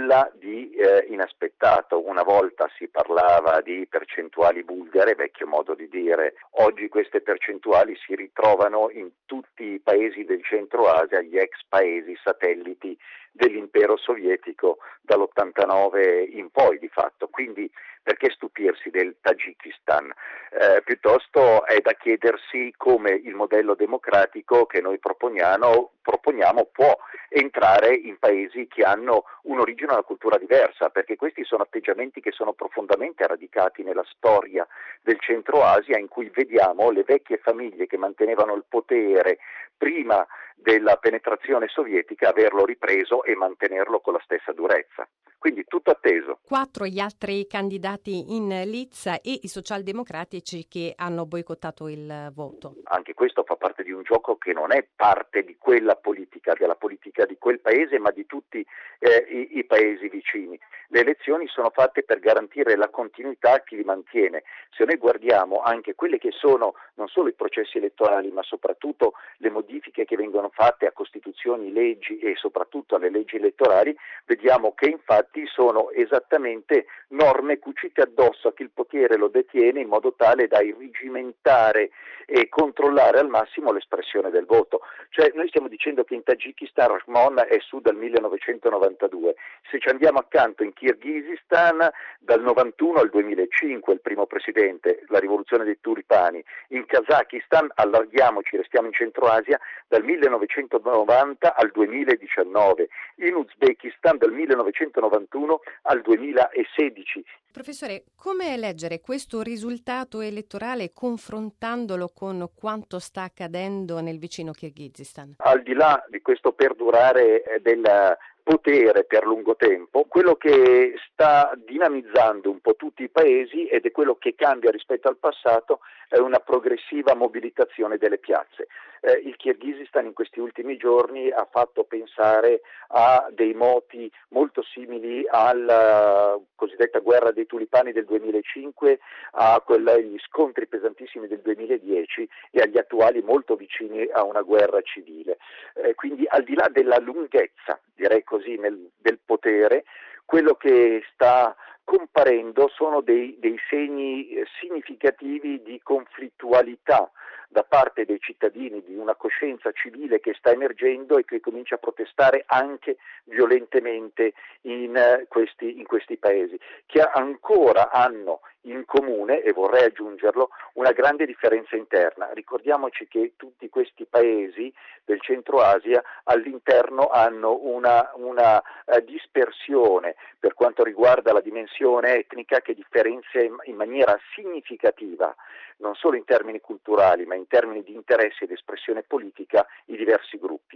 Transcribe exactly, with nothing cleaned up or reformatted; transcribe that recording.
nulla di eh, inaspettato. Una volta si parlava di percentuali bulgare, vecchio modo di dire, oggi queste percentuali si ritrovano in tutti i paesi del centro Asia, gli ex paesi satelliti dell'impero sovietico dall'ottantanove in poi di fatto. Quindi perché stupirsi del Tagikistan? Eh, piuttosto è da chiedersi come il modello democratico che noi proponiamo, proponiamo può entrare in paesi che hanno un'origine e una cultura diversa, perché questi sono atteggiamenti che sono profondamente radicati nella storia del centro Asia, in cui vediamo le vecchie famiglie che mantenevano il potere prima della penetrazione sovietica averlo ripreso e mantenerlo con la stessa durezza. Quindi tutto atteso. Quattro gli altri candidati in lizza e i socialdemocratici che hanno boicottato il voto. Anche questo fa parte di un gioco che non è parte di quella politica, della politica di quel paese, ma di tutti eh, i, i paesi vicini. Le elezioni sono fatte per garantire la continuità a chi li mantiene. Se noi guardiamo anche quelle che sono non solo i processi elettorali, ma soprattutto le modifiche che vengono fatte a costituzioni, leggi e soprattutto alle leggi elettorali, vediamo che infatti sono esattamente norme cucite addosso a chi il potere lo detiene in modo tale da irrigimentare e controllare al massimo l'espressione del voto. Cioè noi stiamo dicendo che in Tagikistan Rahmon è su dal millenovecentonovantadue, se ci andiamo accanto in Kirghizistan dal novantuno al duemilacinque il primo presidente, la rivoluzione dei tulipani, in Kazakistan, allarghiamoci, restiamo in Centro Asia, dal millenovecentonovanta al duemiladiciannove, in Uzbekistan dal millenovecentonovantuno al duemilasedici. Professore, come leggere questo risultato elettorale confrontandolo con quanto sta accadendo nel vicino Kirghizistan? Al di là di questo perdurare del potere per lungo tempo, quello che sta dinamizzando un po' tutti i paesi ed è quello che cambia rispetto al passato è una progressiva mobilitazione delle piazze. Eh, il Kirghizistan in questi ultimi giorni ha fatto pensare a dei moti molto simili alla cosiddetta guerra dei tulipani del duemilacinque, a quella, gli scontri pesantissimi del duemiladieci e agli attuali molto vicini a una guerra civile. Eh, quindi al di là della lunghezza, direi così, nel, del potere, quello che sta comparendo sono dei, dei segni eh, significativi di conflittualità da parte dei cittadini, di una coscienza civile che sta emergendo e che comincia a protestare anche violentemente in, eh, questi, in questi paesi, che ancora hanno in comune, e vorrei aggiungerlo, una grande differenza interna. Ricordiamoci che tutti questi paesi del centro Asia all'interno hanno una, una uh, dispersione per quanto riguarda la dimensione etnica che differenzia in, in maniera significativa, non solo in termini culturali, ma in termini di interessi ed espressione politica, i diversi gruppi.